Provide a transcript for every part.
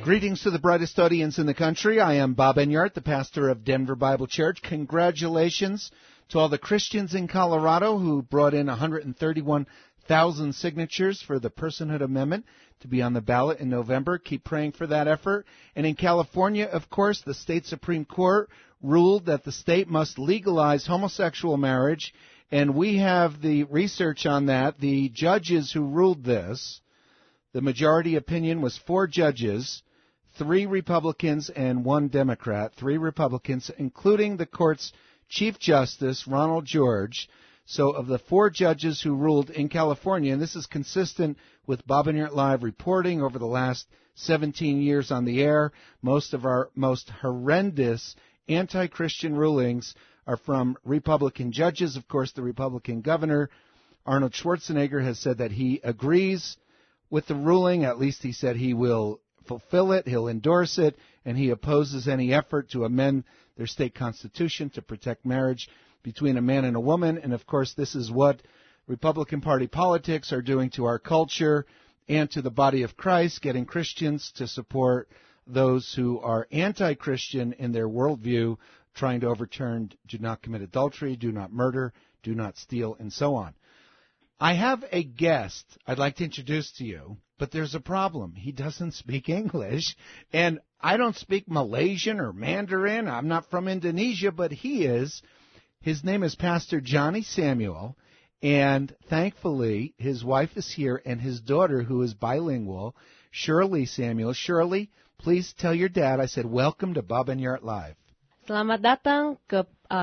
Greetings to the brightest audience in the country. I am Bob Enyart, the pastor of Denver Bible Church. Congratulations to all the Christians in Colorado who brought in 131,000 signatures for the Personhood Amendment to be on the ballot in November. Keep praying for that effort. And in California, of course, the state Supreme Court ruled that the state must legalize homosexual marriage, and we have the research on that. The judges who ruled this, the majority opinion was 4 judges, 3 Republicans and 1 Democrat, 3 Republicans, including the court's Chief Justice, Ronald George. So of the 4 judges who ruled in California, and this is consistent with Bob Enyart Live reporting over the last 17 years on the air, most of our most horrendous anti-Christian rulings are from Republican judges. Of course, the Republican governor, Arnold Schwarzenegger, has said that he agrees with the ruling. At least he said he will fulfill it, he'll endorse it, and he opposes any effort to amend their state constitution to protect marriage between a man and a woman. And, of course, this is what Republican Party politics are doing to our culture and to the body of Christ, getting Christians to support those who are anti-Christian in their worldview, trying to overturn do not commit adultery, do not murder, do not steal, and so on. I have a guest I'd like to introduce to you, but there's a problem. He doesn't speak English, and I don't speak Malaysian or Mandarin. I'm not from Indonesia, but he is. His name is Pastor Johnny Samuel, and thankfully his wife is here and his daughter, who is bilingual, Shirley Samuel. Shirley, please tell your dad I said welcome to Bob Enyart Live. Selamat datang ke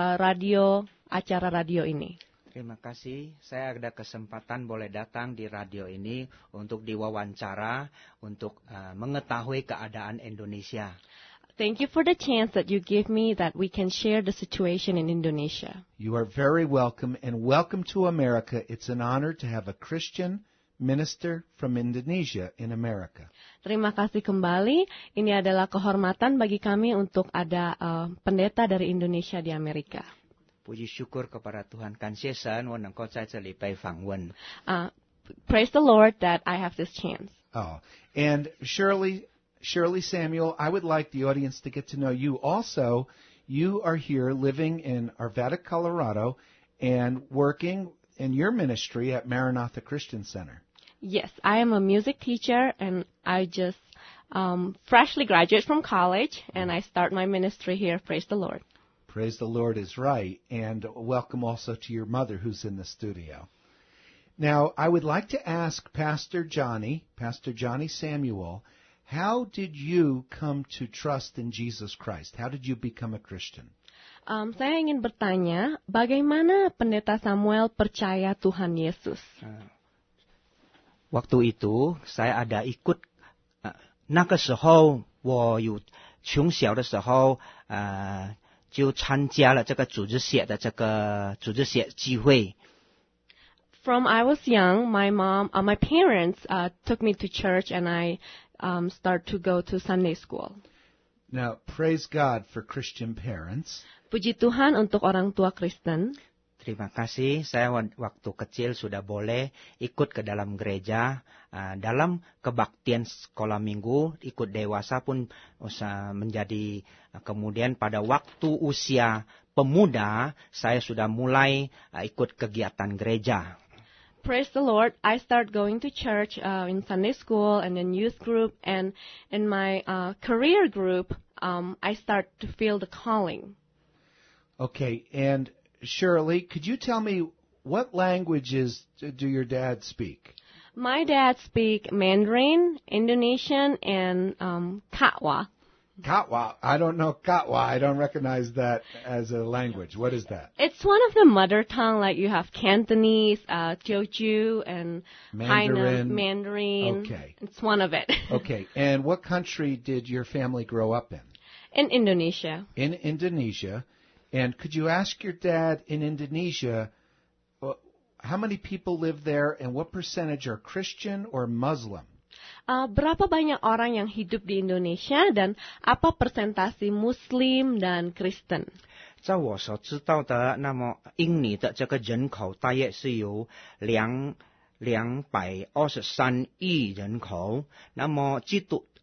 acara radio ini. Terima kasih, saya ada kesempatan boleh datang di radio ini untuk diwawancara, untuk mengetahui keadaan Indonesia. Thank you for the chance that you give me that we can share the situation in Indonesia. You are very welcome, and welcome to America. It's an honor to have a Christian minister from Indonesia in America. Terima kasih kembali. Ini adalah kehormatan bagi kami untuk ada pendeta dari Indonesia di Amerika. Puji syukur kepada Tuhan, 感谢神，我能够在这里被访问。 Praise the Lord that I have this chance. Oh, and Shirley Samuel, I would like the audience to get to know you. Also, you are here living in Arvada, Colorado, and working in your ministry at Maranatha Christian Center. Yes, I am a music teacher, and I just freshly graduated from college, and I start my ministry here. Praise the Lord. Praise the Lord is right, and welcome also to your mother who's in the studio. Now, I would like to ask Pastor Johnny Samuel, how did you come to trust in Jesus Christ? How did you become a Christian? Saya ingin bertanya, bagaimana Pendeta Samuel percaya Tuhan Yesus? Waktu itu saya ada ikut，那个时候我有从小的时候就参加了这个组织写的这个组织写聚会。 From I was young, my parents took me to church, and I start to go to Sunday school. Now, praise God for Christian parents. Puji Tuhan untuk orang tua Kristen. Terima kasih, saya waktu kecil sudah boleh ikut ke dalam gereja, dalam kebaktian sekolah minggu, ikut dewasa pun menjadi, kemudian pada waktu usia pemuda, saya sudah mulai ikut kegiatan gereja. Praise the Lord, I start going to church in Sunday school and then youth group, and in my career group, I start to feel the calling. Okay, and Shirley, could you tell me what languages do your dad speak? My dad speaks Mandarin, Indonesian, and Katwa. Katwa? I don't know Katwa. I don't recognize that as a language. What is that? It's one of the mother tongue, like you have Cantonese, Teochew, and Mandarin. Hainan, Mandarin. Okay. It's one of it. Okay, and what country did your family grow up in? In Indonesia. In Indonesia. And could you ask your dad in Indonesia, how many people live there and what percentage are Christian or Muslim? Berapa banyak orang yang hidup di Indonesia dan apa persentase Muslim dan Kristen? 在我所知道的，那么印尼的这个人口大约是有223亿人口，那么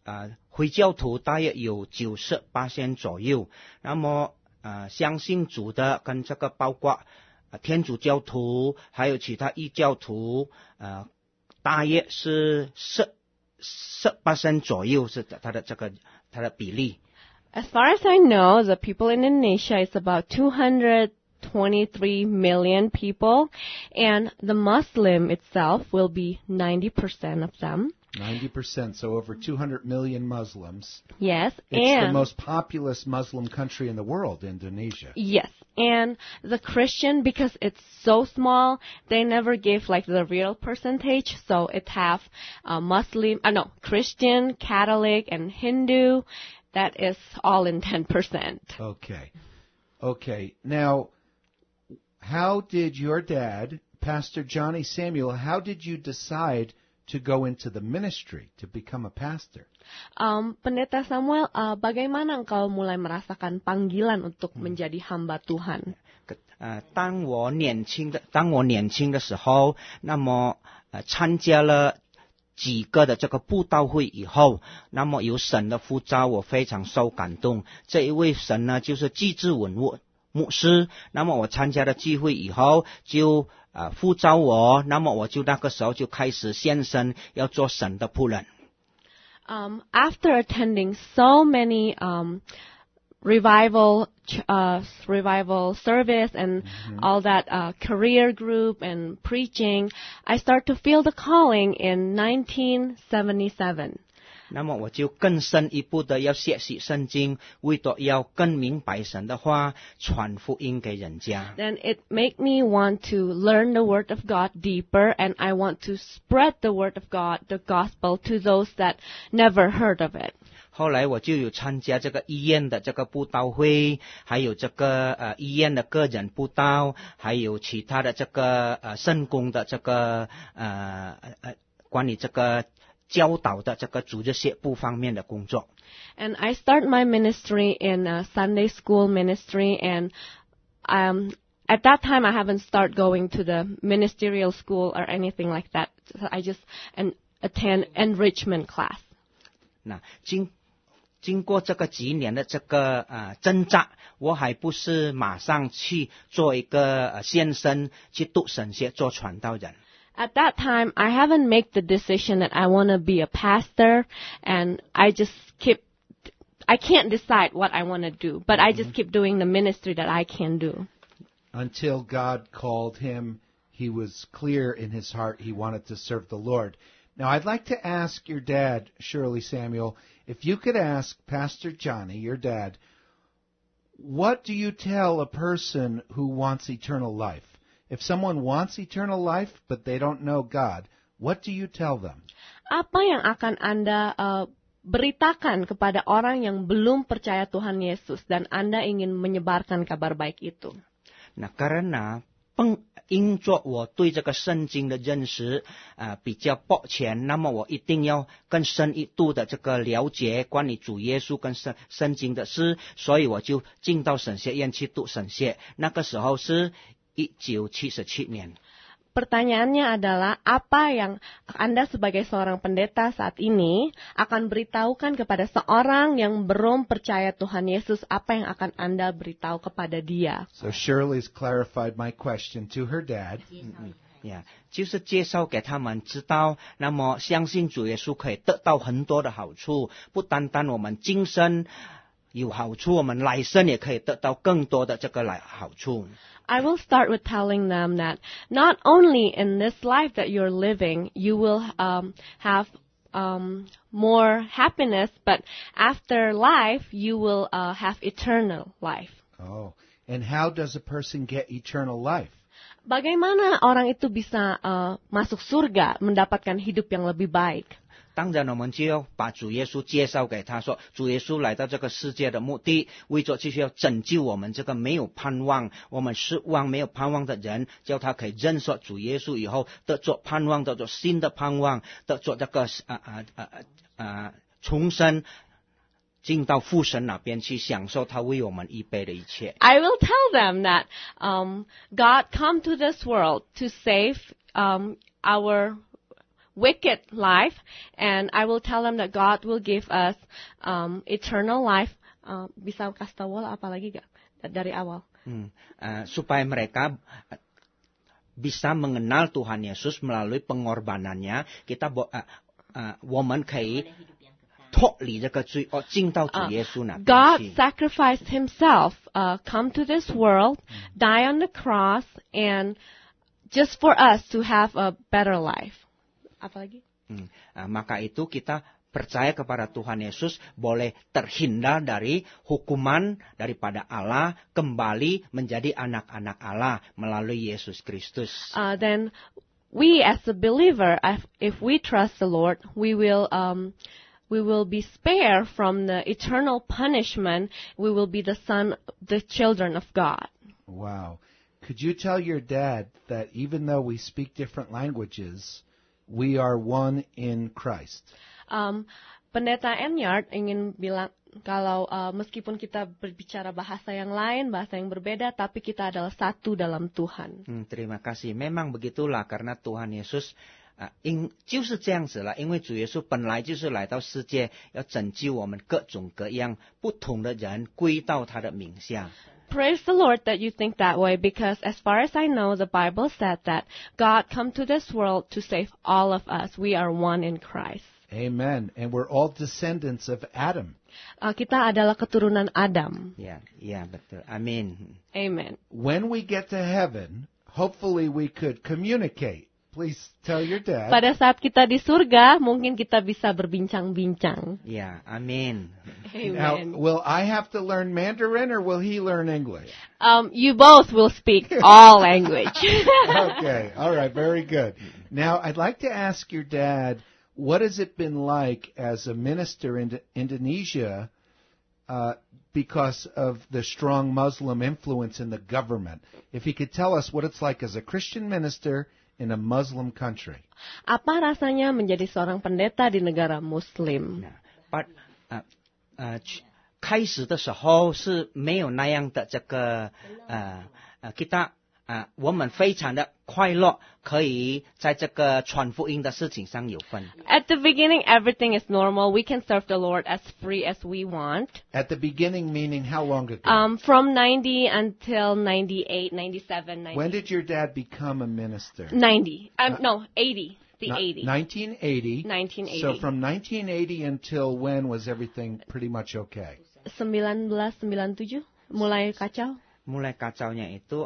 回教徒大约有90%左右。那么相信主的跟这个包括天主教徒还有其他异教徒大约是10% 左右是它的比例。 As far as I know, the people in Indonesia is about 223 million people, and the Muslim itself will be 90% of them. 90%, so over 200 million Muslims. Yes, It's the most populous Muslim country in the world, Indonesia. Yes, and the Christian, because it's so small, they never give like the real percentage, so it have Christian, Catholic, and Hindu. That is all in 10%. Okay. Now, how did your dad, Pastor Johnny Samuel, how did you decide to go into the ministry, to become a pastor? Pendeta Samuel, bagaimana engkau mulai merasakan panggilan untuk menjadi hamba Tuhan? 当我年轻的时候，那么参加了几个的这个布道会以后，那么有神的呼召，我非常受感动。这一位神呢，就是季志文牧师。那么我参加了聚会以后，就呼召我，那么我就那个时候就开始献身，要做神的仆人。 After attending so many revival service and all that career group and preaching, I start to feel the calling in 1977. 那么我就更深一步的要学习圣经，为了要更明白神的话，传福音给人家。 Then it made me want to learn the Word of God deeper, and I want to spread the Word of God, the gospel, to those that never heard of it. 后来我就有参加这个医院的这个布道会，还有这个医院的个人布道，还有其他的这个圣工的这个关于这个教导的这个主日学部方面的工作。 And I start my ministry in Sunday school ministry, and at that time I haven't started going to the ministerial school or anything like that. So I just attend enrichment class. 那经过这个几年的这个挣扎，我还不是马上去做一个献身，去读神学，做传道人。 At that time, I haven't made the decision that I want to be a pastor, and I can't decide what I want to do, but I just keep doing the ministry that I can do. Until God called him, he was clear in his heart he wanted to serve the Lord. Now, I'd like to ask your dad, Shirley Samuel, if you could ask Pastor Johnny, your dad, what do you tell a person who wants eternal life? If someone wants eternal life, but they don't know God, what do you tell them? Apa yang akan Anda beritakan kepada orang yang belum percaya Tuhan Yesus dan Anda ingin menyebarkan kabar baik itu? Nah, karena 因着我对这个圣经的认识比较薄浅，那么我一定要更深一度的这个了解关于主耶稣跟圣经的事，所以我就进到神学院去读神学。那个时候是1977年。 Pertanyaannya adalah, apa yang Anda sebagai seorang pendeta saat ini akan beritahukan kepada seorang yang belum percaya Tuhan Yesus, apa yang akan Anda beritahu kepada dia? So Shirley's clarified my question to her dad. 就是介绍给他们知道，那么相信主耶稣可以得到很多的好处，不单单我们今生有好处，我们来生也可以得到更多的这个好处。 I will start with telling them that not only in this life that you're living, you will have more happiness, but after life, you will have eternal life. Oh, and how does a person get eternal life? Bagaimana orang itu bisa masuk surga, mendapatkan hidup yang lebih baik? 当然我们就要把主耶稣介绍给他，说主耶稣来到这个世界的目的，为着就是要拯救我们这个没有盼望，我们失望没有盼望的人，叫他可以认识主耶稣以后得做盼望，得做新的盼望，得做这个重生，进到父神那边去享受他为我们预备的一切。 I will tell them that God come to this world to save wicked life, and I will tell them that God will give us eternal life. Bisa kasih tahu apa lagi gak dari awal? Supaya mereka bisa mengenal Tuhan Yesus melalui pengorbanannya, kita 我们可以脱离这个罪，进到主耶稣那边去。 God sacrificed Himself, come to this world, die on the cross, and just for us to have a better life. Apa lagi? Maka itu kita percaya kepada Tuhan Yesus boleh terhindar dari hukuman daripada Allah, kembali menjadi anak-anak Allah melalui Yesus Kristus. Then we as a believer, if we trust the Lord, we will be spared from the eternal punishment. We will be the children of God. Wow. Could you tell your dad that even though we speak different languages, we are one in Christ? Pendeta Enyart ingin bilang kalau meskipun kita berbicara bahasa yang lain, bahasa yang berbeda, tapi kita adalah satu dalam Tuhan. Terima kasih. Memang begitulah karena Tuhan Yesus 就是这样子了，因为主耶稣本来就是来到世界，要拯救我们各种各样不同的人归到他的名下。 Praise the Lord that you think that way, because as far as I know, the Bible said that God come to this world to save all of us. We are one in Christ. Amen. And we're all descendants of Adam. Kita adalah keturunan Adam. Ya, betul. Amin. Amen. When we get to heaven, hopefully we could communicate. Please tell your dad. Pada saat kita di surga, mungkin kita bisa berbincang-bincang. Ya, amin. Now, will I have to learn Mandarin or will he learn English? You both will speak all language. Okay, all right, very good. Now, I'd like to ask your dad, what has it been like as a minister in Indonesia because of the strong Muslim influence in the government? If he could tell us what it's like as a Christian minister in a Muslim country. Apa rasanya menjadi seorang pendeta di negara Muslim? 开始的时候是没有那样的这个我们非常的快乐，可以在这个传福音的事情上有份。 At the beginning, everything is normal. We can serve the Lord as free as we want. At the beginning, meaning how long ago? From 90 until 98, 97, 90. When did your dad become a minister? 90. No, 80. The 80. 1980. 1980. So from 1980 until when was everything pretty much okay? 1997 mulai kacau. Mulai kacaunya itu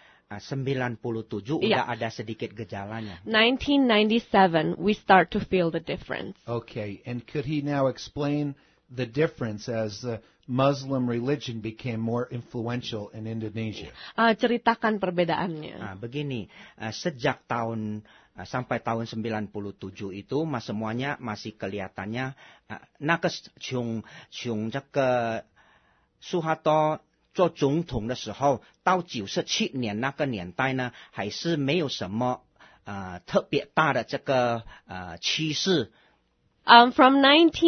97 udah ada sedikit gejalanya. 1997 we start to feel the difference. Okay, and could he now explain the difference as the Muslim religion became more influential in Indonesia? Ceritakan perbedaannya. Begini, sejak sampai tahun 97 itu semuanya masih kelihatannya 那个从这个苏哈多做总统的时候，到97年那个年代呢，还是没有什么特别大的这个趋势。 From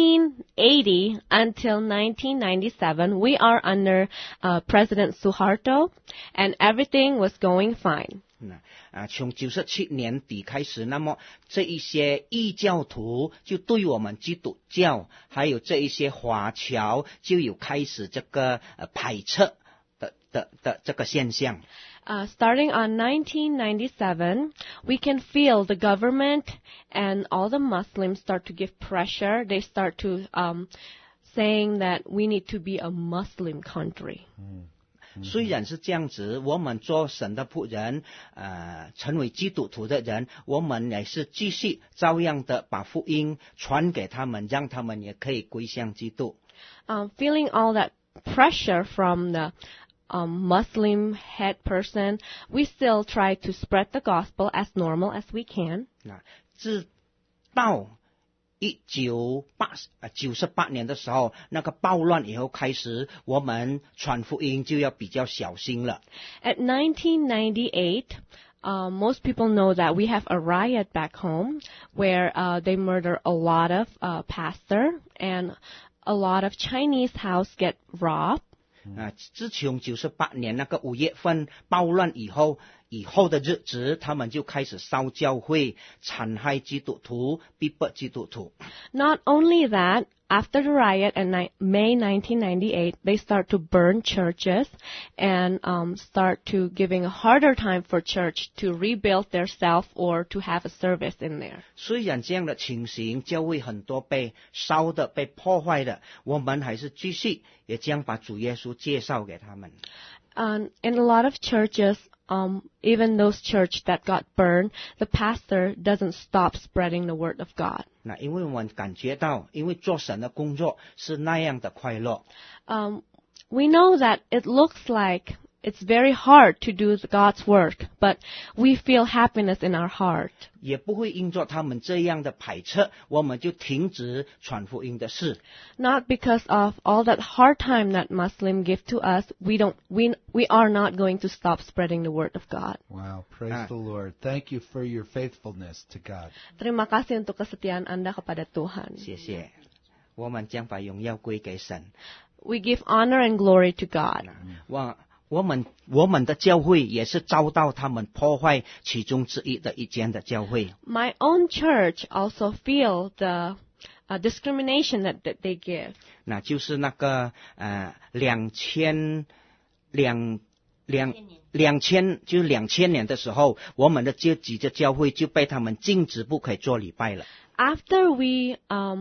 1980 until 1997, we are under President Suharto, and everything was going fine. 从97年底开始，那么这一些异教徒就对我们基督教，还有这一些华侨就有开始这个排斥的这个现象。 Starting on 1997, we can feel the government and all the Muslims start to give pressure. They start to saying that we need to be a Muslim country. 虽然是这样子，我们做神的仆人，成为基督徒的人，我们也是继续照样的把福音传给他们，让他们也可以归向基督。 Feeling all that pressure from the Muslim head person, we still try to spread the gospel as normal as we can. 直到98年的时候，那个暴乱以后开始，我们传福音就要比较小心了。 At 1998, most people know that we have a riot back home where they murder a lot of pastor and a lot of Chinese house get robbed. 自从98年那个5月份暴乱以后， 以后的日子，他们就开始烧教会、残害基督徒、逼迫基督徒。 Not only that, after the riot in May 1998, they start to burn churches and start to giving a harder time for church to rebuild their self or to have a service in there. 虽然这样的情形，教会很多被烧的、被破坏的，我们还是继续也将把主耶稣介绍给他们。 In a lot of churches, even those church that got burned, the pastor doesn't stop spreading the word of God. 那因为我们感觉到，因为做神的工作是那样的快乐， We know that it looks like it's very hard to do God's work, but we feel happiness in our heart. 也不会因着他们这样的排斥，我们就停止传福音的事。 Not because of all that hard time that Muslim give to us, we are not going to stop spreading the word of God. Wow, praise the Lord. Thank you for your faithfulness to God. Terima kasih untuk kesetiaan Anda kepada Tuhan. 谢谢，我们将把荣耀归给神。 We give honor and glory to God. 我们的教会也是遭到他们破坏其中之一的一间的教会。 My own church also feel the discrimination that they give. 那就是那个2000年的时候，我们的这几个教会就被他们禁止不可以做礼拜了。 After we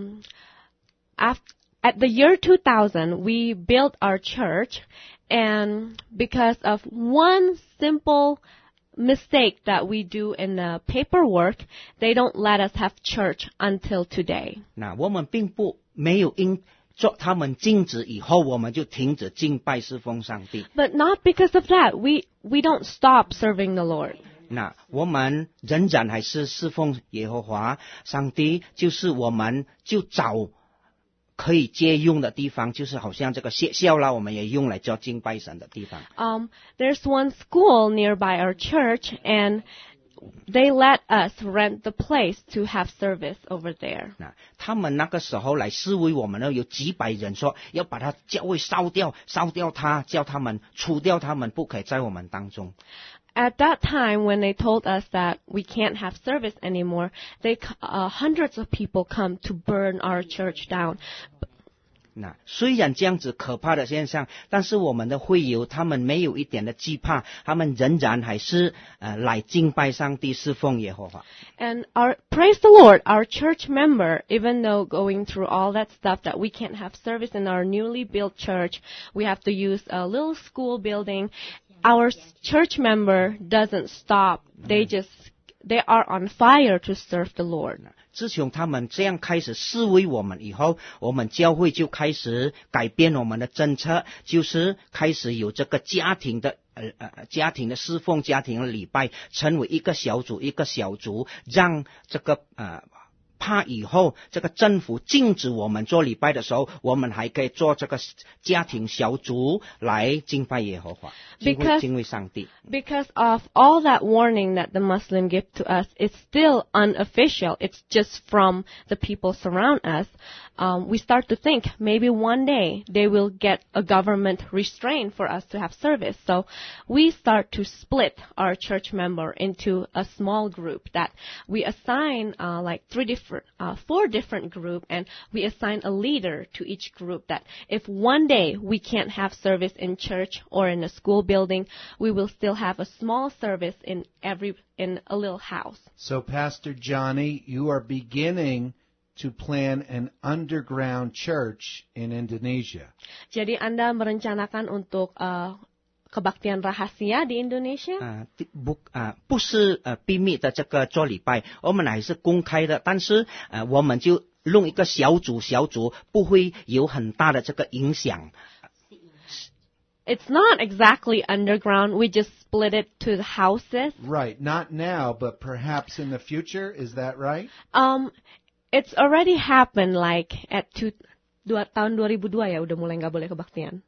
at the year 2000, we built our church, and because of one simple mistake that we do in the paperwork, they don't let us have church until today. 那我们并没有因做他们禁止以后，我们就停止敬拜侍奉上帝。 But not because of that. We don't stop serving the Lord. 那我们仍然还是侍奉耶和华上帝，就是我们就找可以借用的地方，就是好像这个学校啦，我们也用来做敬拜神的地方。 There's one school nearby our church, and they let us rent the place to have service over there. 那他们那个时候来示威，我们呢有几百人说要把他教会烧掉他，叫他们除掉他们，不可以在我们当中。 At that time, when they told us that we can't have service anymore, hundreds of people come to burn our church down. 那虽然这样子可怕的现象，但是我们的会友他们没有一点的惧怕，他们仍然还是来敬拜上帝，侍奉耶和华。 And praise the Lord, our church member, even though going through all that stuff that we can't have service in our newly built church, we have to use a little school building. Our church member doesn't stop. They are on fire to serve the Lord. 自从他们这样开始示威我们以后，我们教会就开始改变我们的政策，就是开始有这个家庭的侍奉、家庭的礼拜，成为一个小组，让这个怕以后这个政府禁止我们做礼拜的时候，我们还可以做这个家庭小组来敬拜耶和华，敬畏上帝。 Because of all that warning that the Muslim give to us, it's still unofficial. It's just from the people surround us. We start to think maybe one day they will get a government restraint for us to have service. So we start to split our church member into a small group that we assign like 4 different group, and we assign a leader to each group that if one day we can't have service in church or in a school building, we will still have a small service in a little house. So, Pastor Johnny, you are beginning to plan an underground church in Indonesia. Jadi Anda merencanakan untuk kebaktian rahasia di Indonesia? 不是秘密的这个做礼拜，我们还是公开的，但是我们就弄一个小组，不会有很大的这个影响。 It's not exactly underground. We just split it to the houses. Right, not now, but perhaps in the future. Is that right? It's already happened like at tahun 2002 ya udah mulai nggak boleh kebaktian.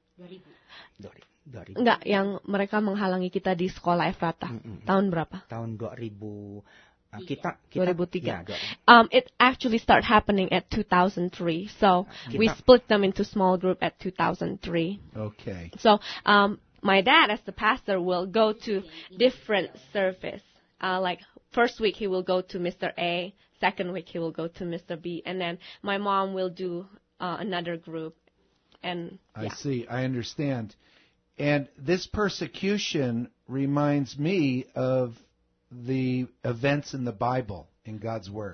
2000. Enggak, yang mereka menghalangi kita di sekolah Efrata. Tahun berapa? Tahun 2000. Kita 2003. Ya, It actually started happening at 2003. So we split them into small group at 2003. Okay. So my dad, as the pastor, will go to different service. Like first week he will go to Mr. A, second week he will go to Mr. B, and then my mom will do another group. And I see. I understand. And this persecution reminds me of the events in the Bible, in God's Word.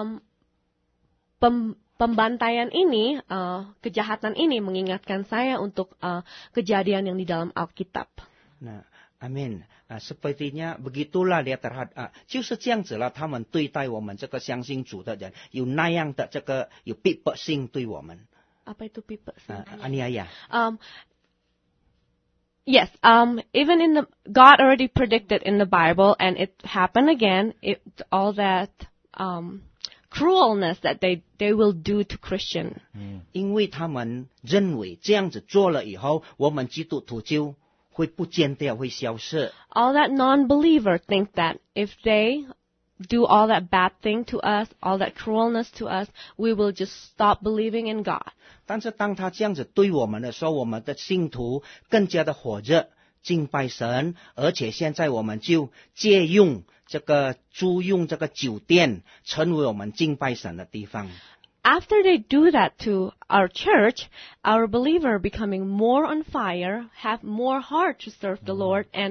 Pembantaian ini, kejahatan ini mengingatkan saya untuk kejadian yang di dalam Alkitab. Nah, amin. Sepertinya begitulah dia terhadap，就是这样子了。他们对待我们这个相信主的人，有那样的这个有逼迫性对我们。 Apa itu pipa? Aniaya. Yes, even in God already predicted in the Bible, and it happened again. All that cruelness that they will do to Christian. 因为他们认为这样子做了以后，我们基督徒就会不见掉，会消失。 All that non-believer think that if they do all that bad thing to us, all that cruelness to us, we will just stop believing in God. 但是当他这样子对我们的时候，我们的信徒更加的火热敬拜神，而且现在我们就借用租用这个酒店，成为我们敬拜神的地方。 After they do that to our church, our believer becoming more on fire, have more heart to serve the Lord, and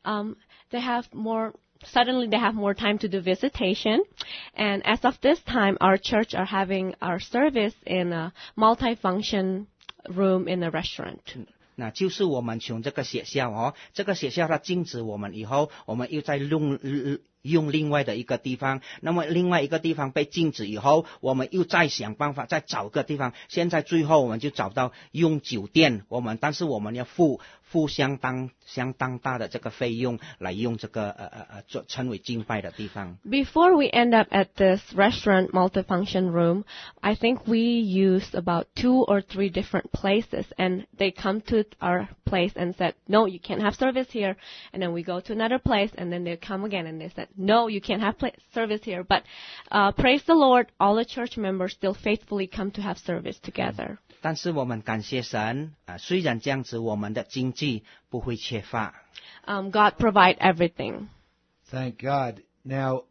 Suddenly they have more time to do visitation. And as of this time, our church are having our service in a multi-function room in a restaurant. 那就是我们从这个学校这个学校它禁止我们以后，我们又在用另外的一个地方，那么另外一个地方被禁止以后，我们又再想办法再找个地方，现在最后我们就找到用酒店，但是我们要付相当大的这个费用来用这个成为敬拜的地方。 Before we end up at this restaurant multifunction room, I think we used about 2 or 3 different places, and they come to our place and said, "No, you can't have service here." And then we go to another place, and then they come again and they said, "No, you can't have service here." But praise the Lord, all the church members still faithfully come to have service together. 但是我们感谢神虽然这样子，我们的经济不会缺乏。 God provide everything. Thank God. Now,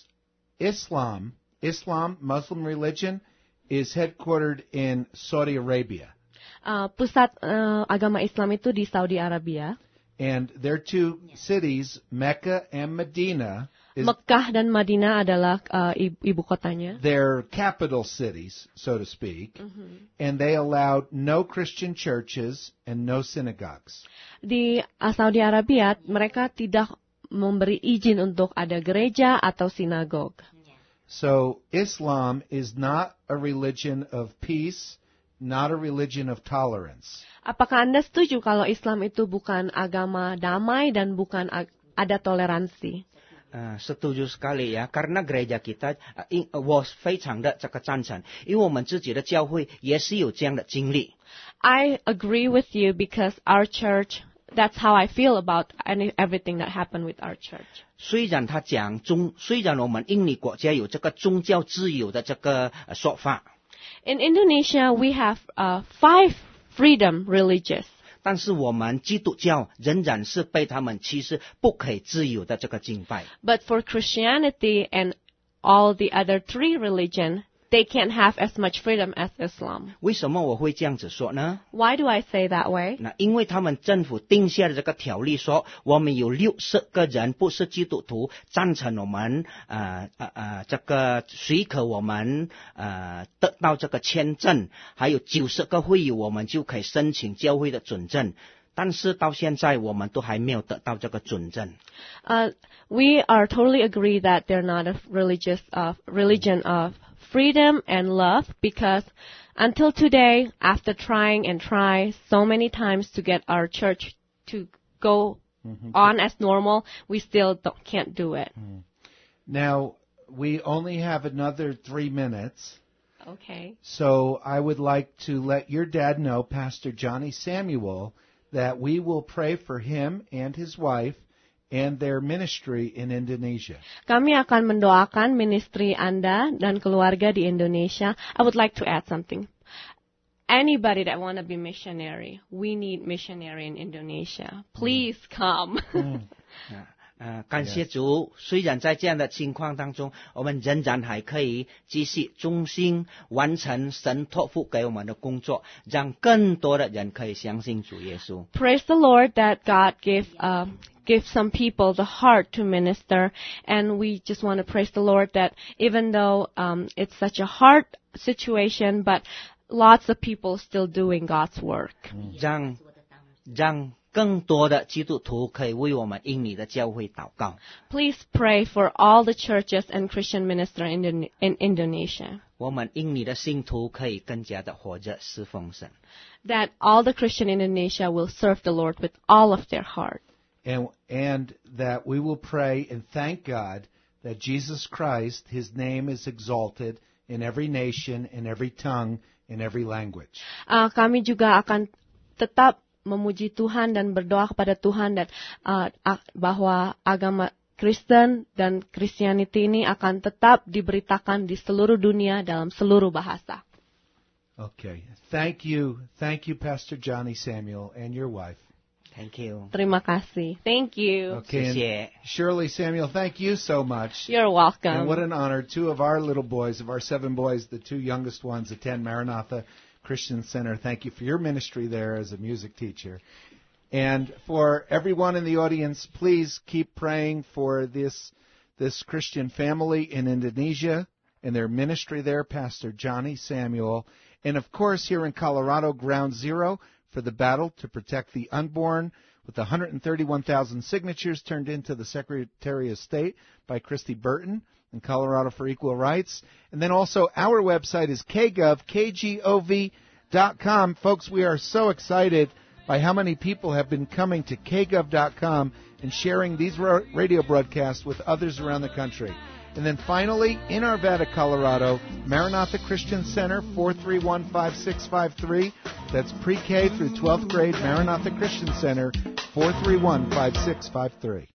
Islam, Muslim religion, is headquartered in Saudi Arabia. Pusat agama Islam itu di Saudi Arabia. And their 2 cities, Mecca and Medina, Mekah dan Madinah adalah ibu kotanya. They're capital cities, so to speak, and they allowed no Christian churches and no synagogues. Di Saudi Arabia, mereka tidak memberi izin untuk ada gereja atau sinagog. So Islam is not a religion of peace, not a religion of tolerance. Apakah Anda setuju kalau Islam itu bukan agama damai dan bukan ada toleransi? Setuju sekali ya, karena gereja kita我非常的这个赞成，因为我们自己的教会也是有这样的经历。 I agree with you because our church, that's how I feel about everything that happened with our church. 虽然我们印尼国家有这个宗教自由的这个说法。 In Indonesia, we have 5 freedom religious. 但是我们基督教仍然是被他们歧视，不可以自由的这个敬拜。 But for Christianity and all the other 3 religions, they can't have as much freedom as Islam. 为什么我会这样子说呢？ Why do I say that way? 那因为他们政府定下的这个条例说，我们有60个人不是基督徒赞成我们这个许可我们得到这个签证，还有90个会友我们就可以申请教会的准证。但是到现在我们都还没有得到这个准证。 We are totally agree that they're not a religion of freedom and love, because until today, after trying so many times to get our church to go on as normal, we still can't do it. Now, we only have another 3 minutes. Okay. So I would like to let your dad know, Pastor Johnny Samuel, that we will pray for him and his wife and their ministry in Indonesia. Kami akan mendoakan ministry Anda dan keluarga di Indonesia. I would like to add something. anybody that want to be missionary, we need missionary in Indonesia. Please come. 感谢主，虽然在这样的情况当中，我们仍然还可以继续忠心完成神托付给我们的工作，让更多的人可以相信主耶稣。 Praise the Lord that God give some people the heart to minister, and we just want to praise the Lord that even though it's such a hard situation, but lots of people still doing God's work. 让更多的基督徒可以为我们印尼的教会祷告。 Please pray for all the churches and Christian ministers in Indonesia. 我们印尼的信徒可以更加的活着侍奉神。 That all the Christian in Indonesia will serve the Lord with all of their heart. And that we will pray and thank God that Jesus Christ, His name is exalted in every nation, in every tongue, in every language. Kami juga akan tetap memuji Tuhan dan berdoa kepada Tuhan dan bahwa agama Kristen dan Christianity ini akan tetap diberitakan di seluruh dunia dalam seluruh bahasa. Okay. Thank you, Pastor Johnny Samuel and your wife. Thank you. Terima kasih. Thank you. Okay. And Shirley Samuel, thank you so much. You're welcome. And what an honor. 2 of our little boys, of our 7 boys, the 2 youngest ones attend Maranatha Christian Center. Thank you for your ministry there as a music teacher. And for everyone in the audience, please keep praying for this Christian family in Indonesia and their ministry there, Pastor Johnny Samuel. And of course, here in Colorado, Ground Zero for the battle to protect the unborn, with 131,000 signatures turned into the Secretary of State by Christy Burton in Colorado for Equal Rights. And then also our website is kgov.com. Folks, we are so excited by how many people have been coming to kgov.com and sharing these radio broadcasts with others around the country. And then finally, in Arvada, Colorado, Maranatha Christian Center, 431-5653. That's pre-K through 12th grade, Maranatha Christian Center, 431-5653.